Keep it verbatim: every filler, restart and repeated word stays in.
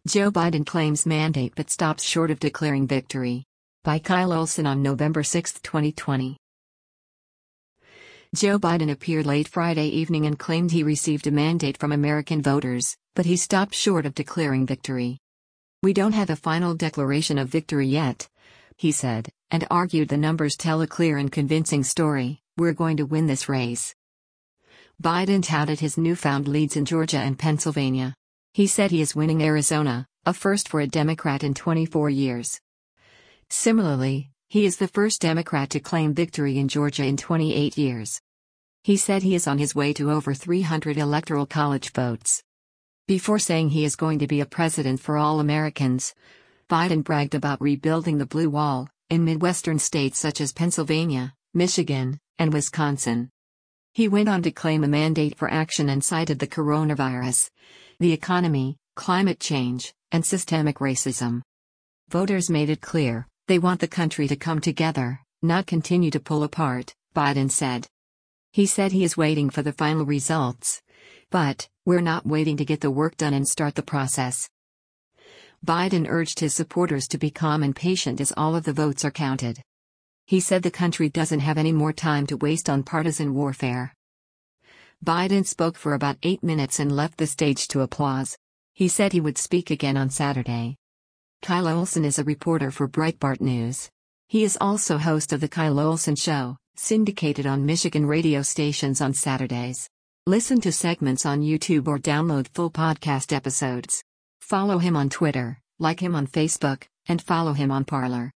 Joe Biden claims mandate but stops short of declaring victory. By Kyle Olson on November sixth, twenty twenty. Joe Biden appeared late Friday evening and claimed he received a mandate from American voters, but he stopped short of declaring victory. "We don't have a final declaration of victory yet," he said, and argued the numbers tell a clear and convincing story. "We're going to win this race." Biden touted his newfound leads in Georgia and Pennsylvania. He said he is winning Arizona, a first for a Democrat in twenty-four years. Similarly, he is the first Democrat to claim victory in Georgia in twenty-eight years. He said he is on his way to over three hundred electoral college votes. Before saying he is going to be a president for all Americans, Biden bragged about rebuilding the Blue Wall in Midwestern states such as Pennsylvania, Michigan, and Wisconsin. He went on to claim a mandate for action and cited the coronavirus, the economy, climate change, and systemic racism. "Voters made it clear, they want the country to come together, not continue to pull apart," Biden said. He said he is waiting for the final results. "But, we're not waiting to get the work done and start the process." Biden urged his supporters to be calm and patient as all of the votes are counted. He said the country doesn't have any more time to waste on partisan warfare. Biden spoke for about eight minutes and left the stage to applause. He said he would speak again on Saturday. Kyle Olson is a reporter for Breitbart News. He is also host of The Kyle Olson Show, syndicated on Michigan radio stations on Saturdays. Listen to segments on YouTube or download full podcast episodes. Follow him on Twitter, like him on Facebook, and follow him on Parler.